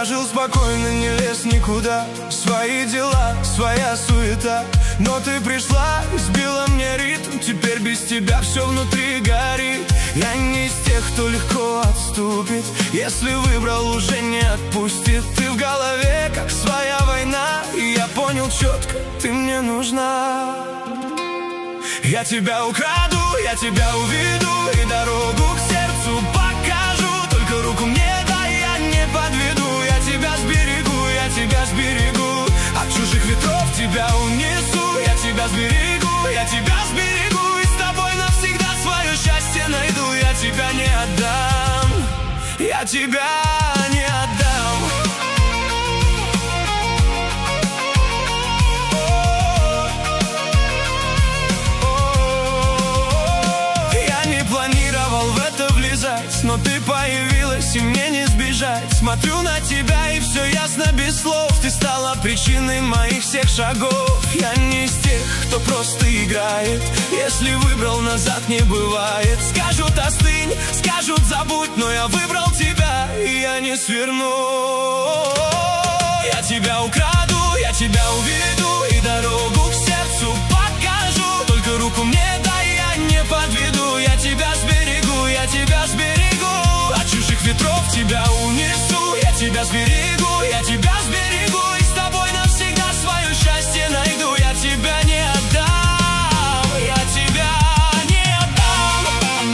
Я жил спокойно, не лез никуда. Свои дела, своя суета. Но ты пришла и сбила мне ритм. Теперь без тебя все внутри горит. Я не из тех, кто легко отступит. Если выбрал, уже не отпустит. Ты в голове, как своя война. И я понял четко, ты мне нужна. Я тебя украду, я тебя уведу и дорогу к сердцу покажу. Только руку мне дай, я не подведу. Я тебя сберегу, я тебя сберегу. От чужих ветров тебя унесу. Я тебя сберегу, я тебя сберегу. И с тобой навсегда свое счастье найду. Я тебя не отдам, я тебя не отдам. Но ты появилась, и мне не сбежать. Смотрю на тебя, и все ясно без слов. Ты стала причиной моих всех шагов. Я не из тех, кто просто играет. Если выбрал, назад не бывает. Скажут остынь, скажут забудь, но я выбрал тебя, и я не сверну. Я тебя украду, я тебя уведу и дорогу к сердцу покажу. Только руку мне дай, я не подведу. Я тебя сберегу, я тебя сберегу. От чужих ветров тебя унесу. Я тебя сберегу, я тебя сберегу. И с тобой навсегда свое счастье найду. Я тебя не отдам, я тебя не отдам.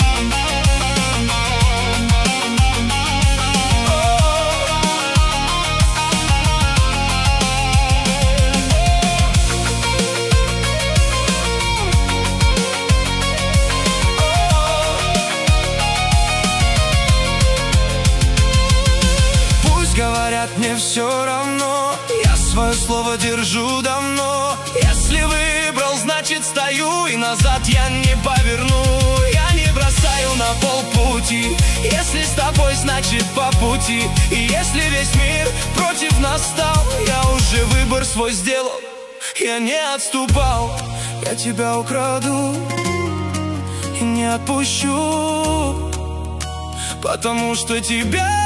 Говорят, мне все равно. Я свое слово держу давно. Если выбрал, значит стою. И назад я не поверну. Я не бросаю на полпути. Если с тобой, значит по пути. И если весь мир против нас стал, я уже выбор свой сделал. Я не отступал. Я тебя украду и не отпущу, потому что тебя